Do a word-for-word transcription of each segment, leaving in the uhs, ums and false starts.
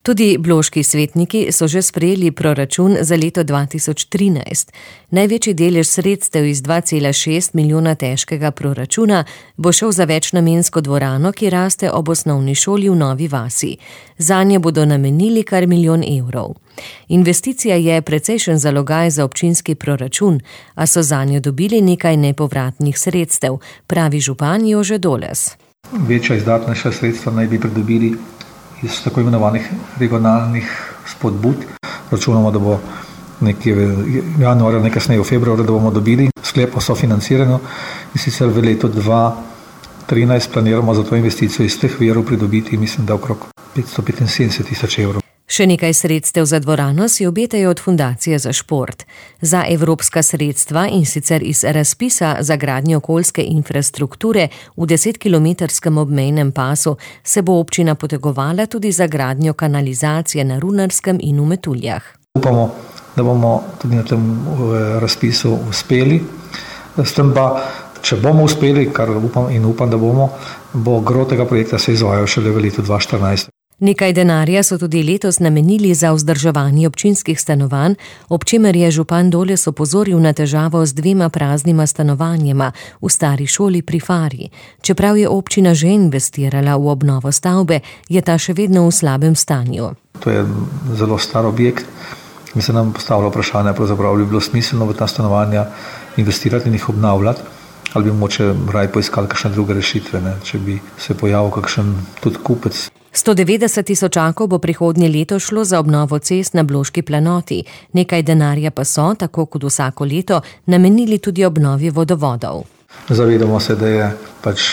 Tudi bloški svetniki so že sprejeli proračun za leto dva tisoč trinajst. Največji delež sredstev iz dva cela šest milijona težkega proračuna bo šel za večnamensko dvorano, ki raste ob osnovni šoli v Novi vasi. Zanje bodo namenili kar milijon evrov. Investicija je precejšen zalogaj za občinski proračun, a so zanjo dobili nekaj nepovratnih sredstev, pravi župan Jože Doles. Večja izdatnejša sredstva naj bi pridobili iz tako imenovanih regionalnih spodbud. Računamo, da bo nekje v januarju, nekasneje v februarju, da bomo dobili sklep o sofinanciranju in sicer v letu dva tisoč trinajst planiramo za to investicijo iz teh virov pridobiti, mislim, da okrog petsto petinsedemdeset tisoč evrov. Še nekaj sredstev za dvorano si obetajo od Fundacije za šport. Za evropska sredstva in sicer iz razpisa za gradnjo okoljske infrastrukture v desetkilometrskem obmejnem pasu se bo občina potegovala tudi za gradnjo kanalizacije na Runarskem in v Metuljah. Upamo, da bomo tudi na tem razpisu uspeli. S tem pa, če bomo uspeli, kar upam in upam, da bomo, bo gro tega projekta se izvajal šele v letu dva tisoč štirinajst. Nekaj denarja so tudi letos namenili za vzdrževanje občinskih stanovanj, ob čemer je župan Doles opozoril na težavo z dvema praznima stanovanjema v stari šoli pri Fari. Čeprav je občina že investirala v obnovo stavbe, je ta še vedno v slabem stanju. To je zelo star objekt. Mi se nam postavlja vprašanje, pravzaprav bi bilo smiselno v ta stanovanja investirati in jih obnavljati, ali bi moče raj poiskali kakšne druge rešitve, ne? Če bi se pojavil kakšen tudi kupec. sto devetdeset tisočakov bo prihodnje leto šlo za obnovo cest na Bloški planoti. Nekaj denarja pa so, tako kot vsako leto, namenili tudi obnovi vodovodov. Zavedamo se, da je pač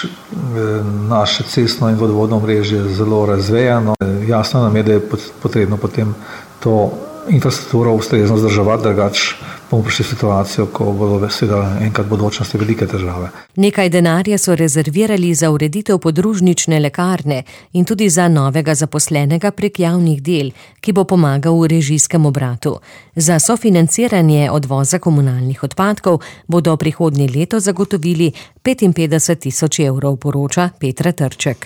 naše cestno in vodovodno omrežje zelo razvejano. Jasno nam je, da je potrebno potem to infrastrukturo ustrezno vzdrževati, drugače bomo prišli v situacijo, ko bodo seveda enkrat v bodočnosti velike težave. Nekaj denarja so rezervirali za ureditev podružnične lekarne in tudi za novega zaposlenega prek javnih del, ki bo pomagal v režijskem obratu. Za sofinanciranje odvoza komunalnih odpadkov bodo prihodnje leto zagotovili petinpetdeset tisoč evrov, poroča Petra Trček.